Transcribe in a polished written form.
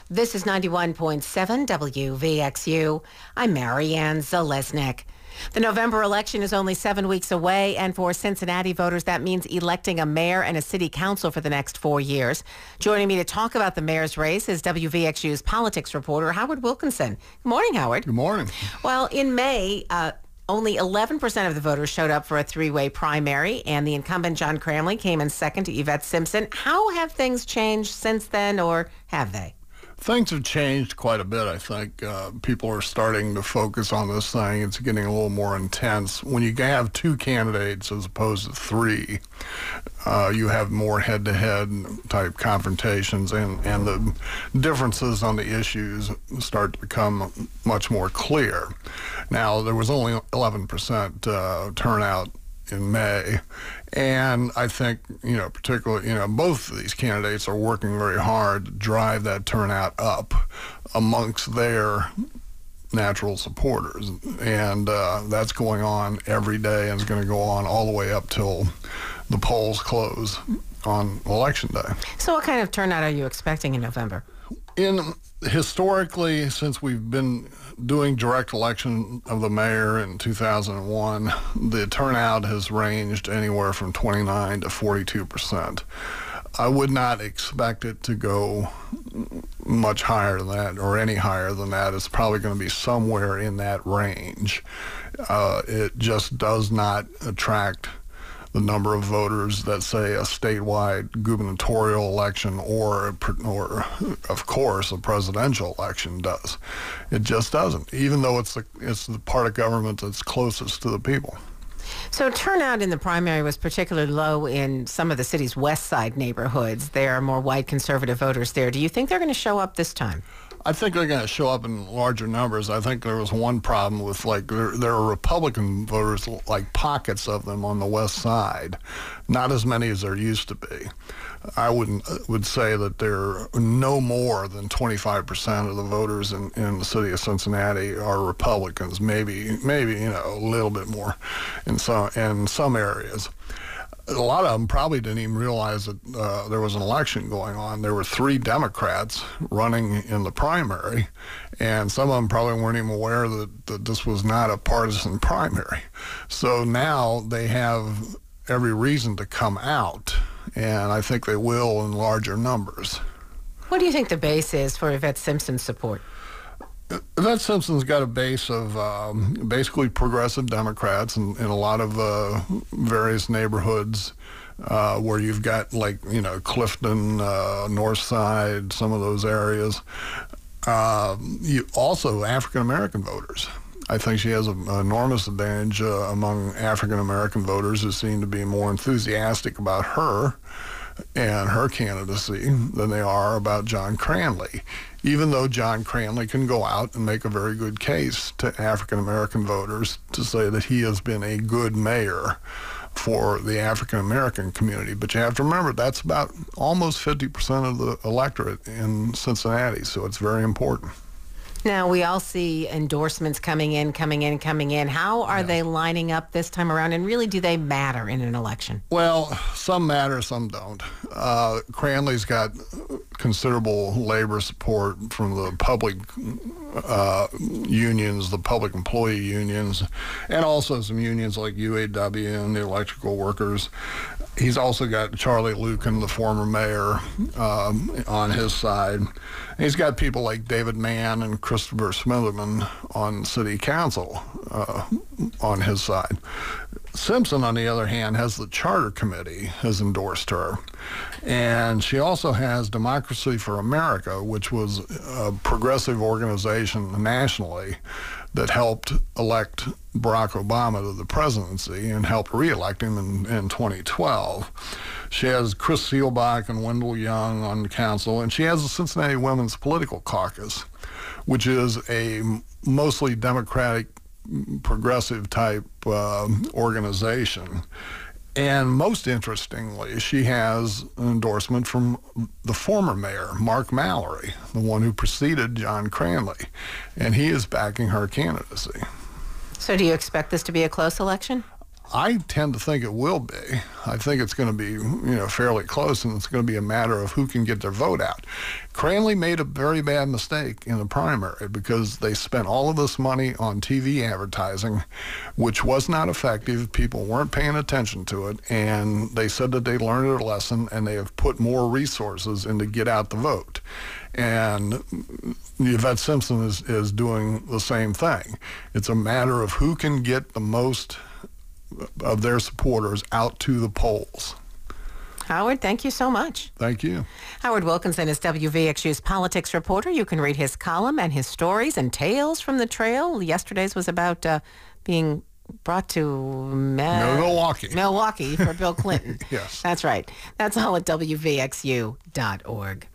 This is 91.7 WVXU. I'm Marianne Zalesnik. The November election is only 7 weeks away, and for Cincinnati voters, that means electing a mayor and a city council for the next 4 years. Joining me to talk about the mayor's race is WVXU's politics reporter, Howard Wilkinson. Good morning, Howard. Good morning. Well, in May, only 11% of the voters showed up for a three-way primary, and the incumbent John Cranley came in second to Yvette Simpson. How have things changed since then, or have they? Things have changed quite a bit, I think. People are starting to focus on this thing. It's getting a little more intense. When you have two candidates as opposed to three, you have more head-to-head type confrontations, and the differences on the issues start to become much more clear. Now, there was only 11% turnout in May, and I think, particularly, both of these candidates are working very hard to drive that turnout up amongst their natural supporters, and that's going on every day and is going to go on all the way up till the polls close on Election Day. So what kind of turnout are you expecting in November? Historically, since we've been doing direct election of the mayor in 2001, the turnout has ranged anywhere from 29 to 42%. I would not expect it to go much higher than that, or any higher than that. It's probably going to be somewhere in that range. It just does not attract the number of voters that, say, a statewide gubernatorial election or of course, a presidential election does. It just doesn't, even though it's the part of government that's closest to the people. So turnout in the primary was particularly low in some of the city's west side neighborhoods. There are more white conservative voters there. Do you think they're going to show up this time? I think they're going to show up in larger numbers. I think there was one problem with, there are Republican voters, pockets of them on the west side, not as many as there used to be. I would say that there are no more than 25% of the voters in the city of Cincinnati are Republicans, maybe a little bit more in some areas. A lot of them probably didn't even realize that there was an election going on. There were 3 Democrats running in the primary, and some of them probably weren't even aware that this was not a partisan primary. So now they have every reason to come out, and I think they will in larger numbers. What do you think the base is for Yvette Simpson's support? Yvette Simpson's got a base of basically progressive Democrats in a lot of various neighborhoods where you've got, Clifton, North Side, some of those areas. You also African-American voters. I think she has an enormous advantage among African-American voters who seem to be more enthusiastic about her and her candidacy than they are about John Cranley, even though John Cranley can go out and make a very good case to African-American voters to say that he has been a good mayor for the African-American community. But you have to remember, that's about almost 50% of the electorate in Cincinnati, so it's very important. Now, we all see endorsements coming in. How are they lining up this time around, and really do they matter in an election? Well, some matter, some don't. Cranley's got considerable labor support from the public unions, the public employee unions, and also some unions like UAW and the electrical workers. He's also got Charlie Luken, the former mayor, on his side. He's got people like David Mann and Christopher Smitherman on city council on his side. Simpson, on the other hand, has the charter committee has endorsed her. And she also has Democracy for America, which was a progressive organization nationally that helped elect Barack Obama to the presidency and helped re-elect him in 2012. She has Chris Seelbach and Wendell Young on the council, and she has the Cincinnati Women's Political Caucus, which is a mostly Democratic, progressive type organization. And most interestingly, she has an endorsement from the former mayor, Mark Mallory, the one who preceded John Cranley, and he is backing her candidacy. So do you expect this to be a close election? I tend to think it will be. I think it's going to be, fairly close, and it's going to be a matter of who can get their vote out. Cranley made a very bad mistake in the primary because they spent all of this money on TV advertising, which was not effective. People weren't paying attention to it, and they said that they learned their lesson, and they have put more resources in to get out the vote. And Yvette Simpson is doing the same thing. It's a matter of who can get the most of their supporters out to the polls. Howard, thank you so much. Thank you. Howard Wilkinson is WVXU's politics reporter. You can read his column and his stories and tales from the trail. Yesterday's was about being brought to Milwaukee for Bill Clinton. Yes. That's right. That's all at WVXU.org.